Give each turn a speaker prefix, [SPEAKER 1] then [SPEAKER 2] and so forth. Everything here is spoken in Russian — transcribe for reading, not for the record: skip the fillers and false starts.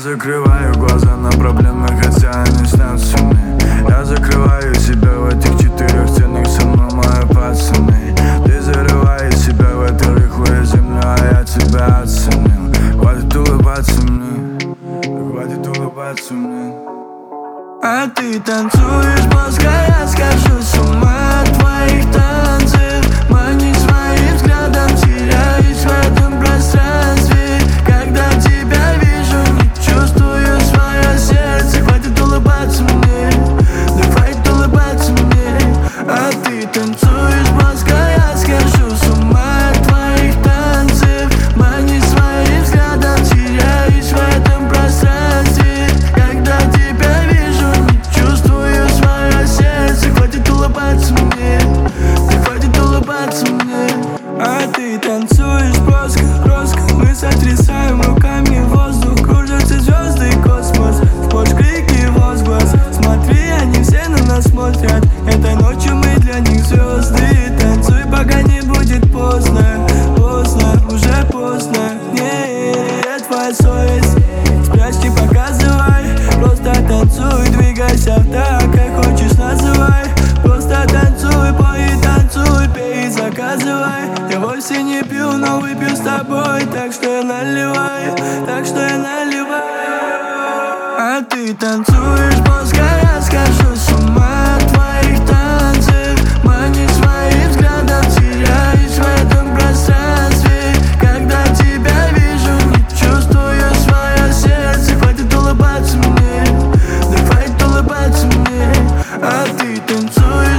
[SPEAKER 1] закрываю глаза на проблемы, хотя они снятся мне. Я закрываю себя в этих четырех стенах, со мной мои пацаны. Ты зарываешь себя в эту рыхлую землю, а я тебя оценил. Хватит улыбаться мне, хватит улыбаться мне. А ты танцуешь плоско, я схожу с ума от твоих танцев. Манишь своим взглядом, теряюсь в этом пространстве. Когда тебя вижу, не чувствую свое сердце. Хватит улыбаться мне, да хватит улыбаться мне. А ты танцуешь плоско, я схожу с ума от твоих танцев. Манишь своим взглядом, теряюсь в этом пространстве. Когда тебя вижу, не чувствую свое сердце. Хватит улыбаться мне, да хватит улыбаться мне. А ты танцуешь плоско, броско. Мы сотрясаем руками воздух. Кружатся звезды и космос. Сплошь крики и возглас. Смотри, они все на нас смотрят. Этой ночью мы для них звезды. Танцуй, пока не будет поздно. Поздно, уже поздно. Не, твоя совесть. Спрячь, не показывай. Просто танцуй, двигайся так, как хочешь, называй. Просто танцуй, пой и танцуй, пей и заказывай. Я вовсе не пью, но выпью с тобой. Так что я наливаю, так что я наливаю. А ты танцуешь плоско, я схожу с ума от твоих танцев. Манишь своим взглядом, теряюсь в этом пространстве. Когда тебя вижу, не чувствую свое сердце. Хватит улыбаться мне, да хватит улыбаться мне. А ты танцуешь